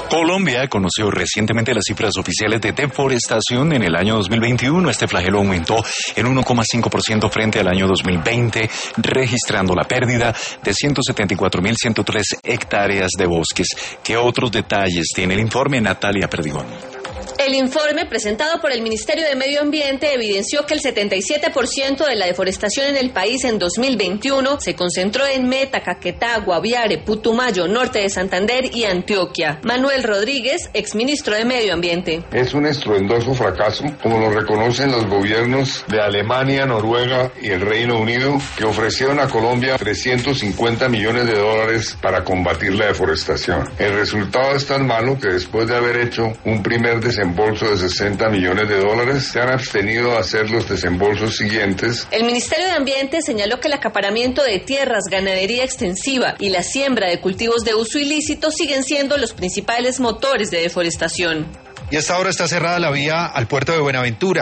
Colombia conoció recientemente las cifras oficiales de deforestación en el año 2021. Este flagelo aumentó en 1,5% frente al año 2020, registrando la pérdida de 174.103 hectáreas de bosques. ¿Qué otros detalles tiene el informe? Natalia Perdigón. El informe presentado por el Ministerio de Medio Ambiente evidenció que el 77% de la deforestación en el país en 2021 se concentró en Meta, Caquetá, Guaviare, Putumayo, norte de Santander y Antioquia. Manuel Rodríguez, exministro de Medio Ambiente. Es un estruendoso fracaso, como lo reconocen los gobiernos de Alemania, Noruega y el Reino Unido, que ofrecieron a Colombia 350 millones de dólares para combatir la deforestación. El resultado es tan malo que después de haber hecho un primer desembolso de 60 millones de dólares, se han abstenido a hacer los desembolsos siguientes. El Ministerio de Ambiente señaló que el acaparamiento de tierras, ganadería extensiva y la siembra de cultivos de uso ilícito siguen siendo los principales motores de deforestación. Y hasta ahora está cerrada la vía al puerto de Buenaventura.